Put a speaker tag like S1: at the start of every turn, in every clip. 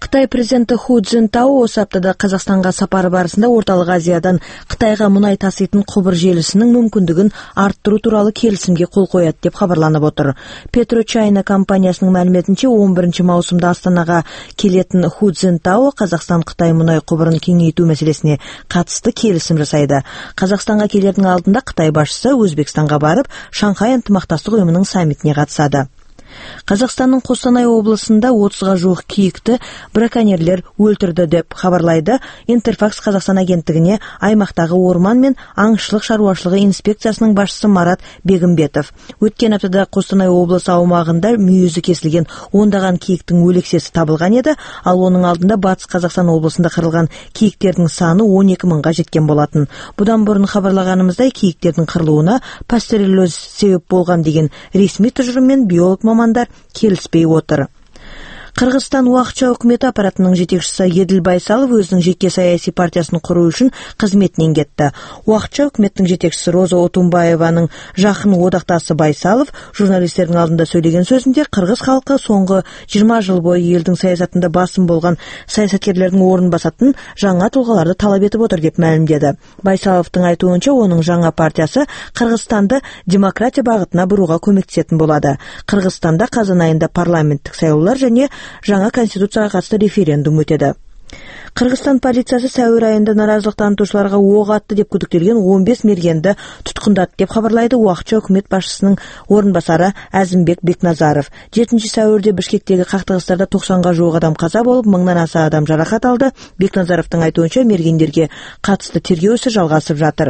S1: Қытай президенті Ху Цзиньтао осы аптада Қазақстанға сапары барысында Орталық Азиядан Қытайға мұнай таситын құбыр желісінің мүмкіндігін арттыру туралы келісімге қол қояды деп хабарланып отыр. PetroChina компаниясының мәліметінше 11 маусымда Астанаға келетін Ху Цзиньтао Қазақстан-Қытай мұнай құбырын кеңейту мәселесіне қатысты келісім жасайды. Қазақстанға келердің алдында Қытай басшысы Өзбекстанға барып, Шанхай ынтымақтастық ұйымының саммитіне қатысады. Қазақстанның Қостанай облысында 30-ға жуық киікті браконьерлер өлтірді деп хабарлайды Интерфакс Қазақстан агенттігіне аймақтағы орман мен аңшылық шаруашылығы инспекциясының басшысы Марат Бегімбетов. Өткен аптада Қостанай облысы аумағында мүйізі кесілген ондаған киіктің өлексесі табылған еді, ал оның алдында Батыс Қазақстан облысында қырылған киіктердің саны 12 мыңға жеткен болатын. Бұдан бұрын хабарлағанымыздай, киіктердің қырылуына пастереллез себеп болған деген ресми тұжырыммен биолог мамандар келіспей отыр. Қырғызстан уақытша үкіметі аппаратының жетекшісі Еділ Байсалов өзінің жеке саяси партиясын құру үшін қызметінен кетті. Уақытша үкіметтің жетекшісі Роза Отунбаеваның жақын одақтасы Байсалов журналистердің алдында сөйлеген сөзінде қырғыз халқы соңғы 20 жыл бойы елдің саясатында басым болған саясаткерлердің орнын басатын жаңа тұлғаларды талап етіп отыр деп мәлімдеді. Байсаловтың айтуынша, оның жаңа партиясы Қырғызстанды демократия бағытына бұруға көмектесетін болады. Қырғызстанда қазан айында парламенттік сайлаулар және жаңа конституцияға қатысты референдум өтеді. Қырғызстан полициясы сәуір айында наразылық танытушыларға оқ атты деп күдіктелген 15 мергенді тұтқындады деп хабарлайды уақытша үкімет басшысының орынбасары Әзімбек Бекназаров. 7 сәуірде Бішкектегі қақтығыстарда 90-ға жуық адам қаза болып, 1000-нан аса адам жарақат алды. Бекназаровтың айтуынша, мергендерге қатысты тергеу ісі жалғасып жатыр.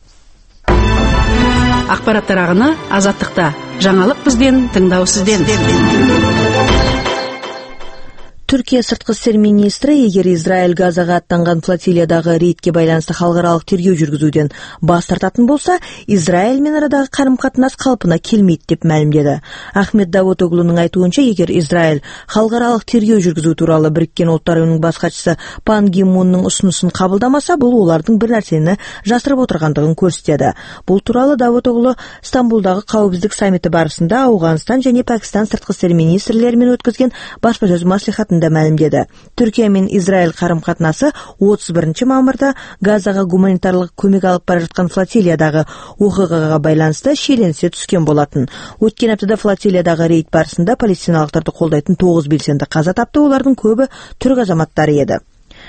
S2: Ақпараттар ағыны Азаттықта. Жаңалық бізден, тыңдау сізден.
S1: Түркия сыртқы істер министрі, егер Израиль Газаға аттанған флотилиядағы рейдке байланысты халықаралық тергеу жүргізуден бас тартатын болса, Израильмен арадағы қарым-қатынас қалпына келмейді деп мәлімдеді. Ахмед Давутоглуның айтуынша, егер Израиль халықаралық тергеу жүргізу туралы Біріккен ұлттар ұйымының бас хатшысы Пан Ги Мунның ұсынысын қабылдамаса, бұл олардың бір нәрсені жасырып отырғандығын көрсетеді. Бұл туралы Давутоглу Стамбулдағы қауіпсіздік саммиті барысында Ауғанстан және Пәкістан сыртқы істер министрлерімен өткізген баспасөз мәслихатында мәлімдеді. Түркия мен Израиль қарым-қатынасы 31 мамырда Газаға гуманитарлық көмек алып бара жатқан флотилиядағы оқиғаға байланысты шиеленісе түскен болатын. Өткен аптада флотилиядағы рейд барысында палестиналықтарды қолдайтын 9 белсенді қаза тапты, олардың көбі түрік азаматтары еді.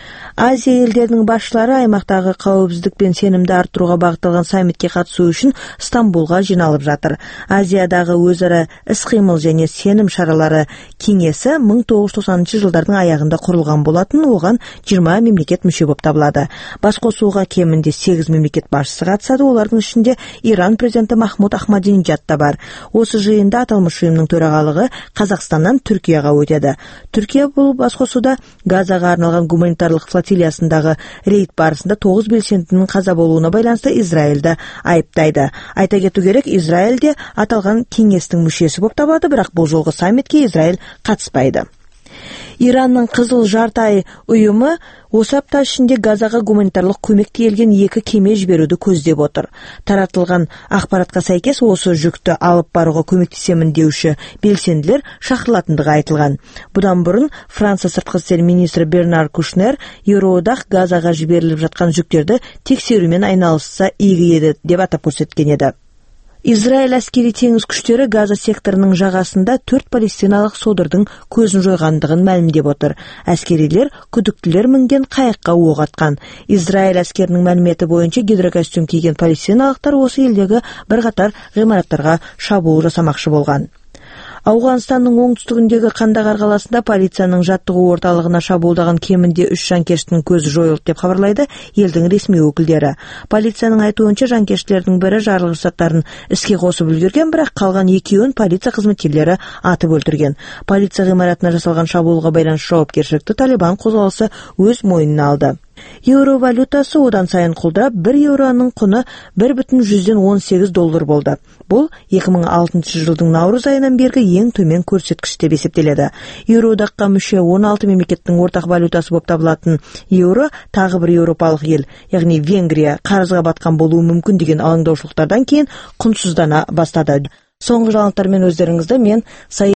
S1: Азия елдерінің басшылары аймақтағы қауіпсіздік пен сенімді арттыруға бағытталған саммитке қатысу үшін Стамбулға жиналып жатыр. Азиядағы өзара іс-қимыл және сенім шаралары кеңесі 1990 жылдардың аяғында құрылған болатын, оған 20 мемлекет мүше болып табылады. Басқосуға кемінде 8 мемлекет басшысы қатысады, олардың ішінде Иран президенті Махмуд Ахмадинеджад та бар. Осы жиында аталмыш ұйымның төрағалығы Қазақстаннан Түркияға өтеді. Түркия бұл басқосуда Газаға арналған гуманитарлық флотилиясындағы рейд барысында 9 белсендінің қаза болуына байланысты Израильді айыптайды. Айта кету керек, Израиль де аталған кеңестің мүшесі болып табылады, бірақ бұл жолғы саммитке Израиль қатыспайды. Иранның Қызыл жарты ай ұйымы осы апта ішінде Газаға гуманитарлық көмек тиелген 2 кеме жіберуді көздеп отыр. Таратылған ақпаратқа сәйкес, осы жүкті алып баруға көмектесемін деуші белсенділер шақырылатындығы айтылған. Бұдан бұрын Франция сыртқы істер министрі Бернар Кушнер Еуроодақ Газаға жіберіліп жатқан жүктерді тексерумен айналысса игі еді деп атап көрсеткен еді. Израиль әскери теңіз күштері Газа секторының жағасында 4 палестиналық содырдың көзін жойғандығын мәлімдеп отыр. Әскерилер күдіктілер мінген қайыққа оқ атқан. Израиль әскерінің мәліметі бойынша гидрокостюм киген палестиналықтар осы елдегі бірқатар ғимараттарға шабуыл жасамақшы болған. Ауғанстанның оңтүстігіндегі Қандағар қаласында полицияның жаттығу орталығына шабуылдаған кемінде 3 жанкештінің көзі жойылды деп хабарлайды елдің ресми өкілдері. Полицияның айтуынша, жанкештілердің бірі жарылғыш заттарын іске қосып үлгерген, бірақ қалған екеуін полиция қызметкерлері атып өлтірген. Полиция ғимаратына жасалған шабуылға байланысты жауапкершілікті Талибан қозғалысы өз мойнына алды. Еуро валютасы одан сайын құлдырап, 1 еуроның құны $1,18 болды. Бұл 2006 жылдың наурыз айынан бергі ең төмен көрсеткіш деп есептеледі. Еуроодаққа мүше 16 мемлекеттің ортақ валютасы болып табылатын еуро тағы бір еуропалық ел, яғни Венгрия қарызға батқан болуы мүмкін деген алаңдаушылықтардан кейін құнсыздана бастады. Соңғы жаңалықтармен өздеріңізді мен